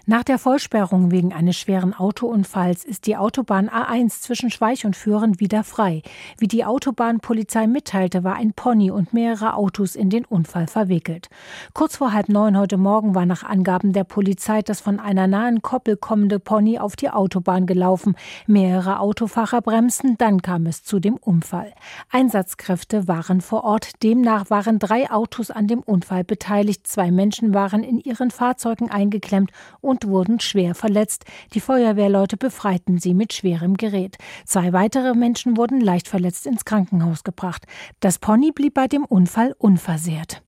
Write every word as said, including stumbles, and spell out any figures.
Nach der Vollsperrung wegen eines schweren Autounfalls ist die Autobahn A eins zwischen Schweich und Föhren wieder frei. Wie die Autobahnpolizei mitteilte, war ein Pony und mehrere Autos in den Unfall verwickelt. Kurz vor halb neun heute Morgen war nach Angaben der Polizei das von einer nahen Koppel kommende Pony auf die Autobahn gelaufen. Mehrere Autofahrer bremsten, dann kam es zu dem Unfall. Einsatzkräfte waren vor Ort. Demnach waren drei Autos an dem Unfall beteiligt. Zwei Menschen waren in ihren Fahrzeugen eingeklemmt und wurden schwer verletzt. Die Feuerwehrleute befreiten sie mit schwerem Gerät. Zwei weitere Menschen wurden leicht verletzt ins Krankenhaus gebracht. Das Pony blieb bei dem Unfall unversehrt.